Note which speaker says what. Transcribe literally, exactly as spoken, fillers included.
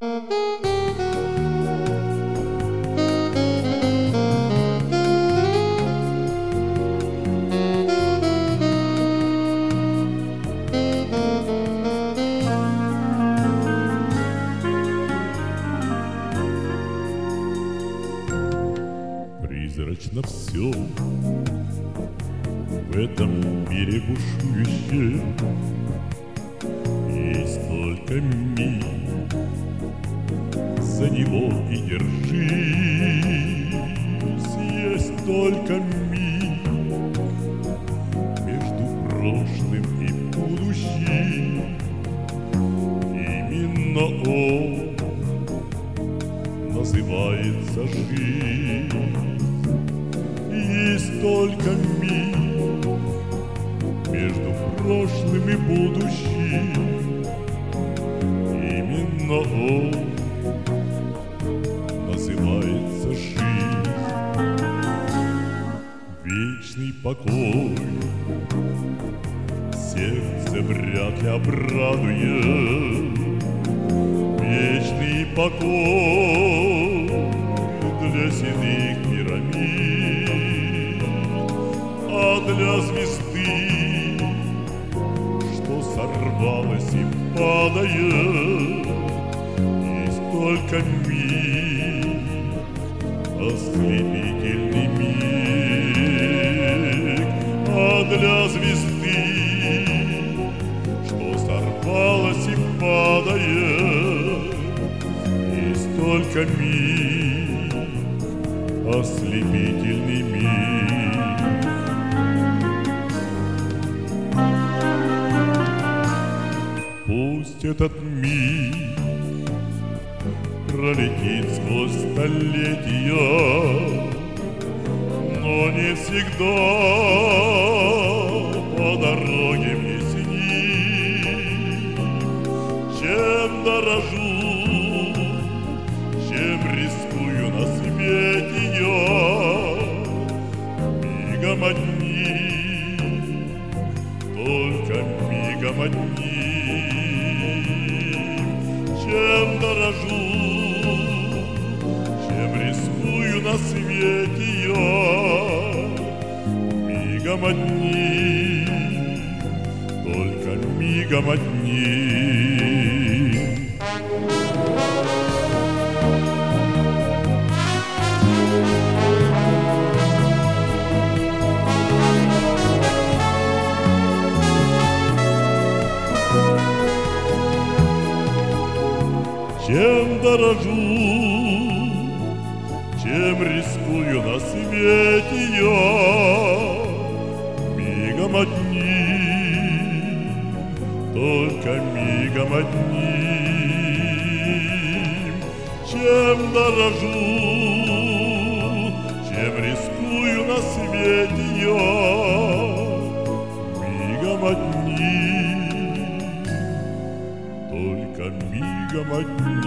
Speaker 1: Призрачно все в этом мире бушующем. Есть только миг, за него и держись. Есть только миг между прошлым и будущим. Именно он называется жизнь. Есть только миг между прошлым и будущим. Именно он называется жизнь. Вечный покой сердце вряд ли обрадует. Вечный покой для седых пирамид, а для звезды, что сорвалась и падает, есть только миг, ослепительный миг. А для звезды, что сорвалась и падает, есть только миг, ослепительный миг. Пусть этот миг пролетит сквозь столетия, но не всегда по дороге мне снит. Чем дорожу, чем рискую на свете я, мигом одним, только мигом одним. Чем дорожу, чем рискую на свете я, мигом одним, только мигом одним. Чем дорожу, чем рискую на свете я, мигом одним, только мигом одним. Чем дорожу, чем рискую на свете я, мигом одним, только мигом одним.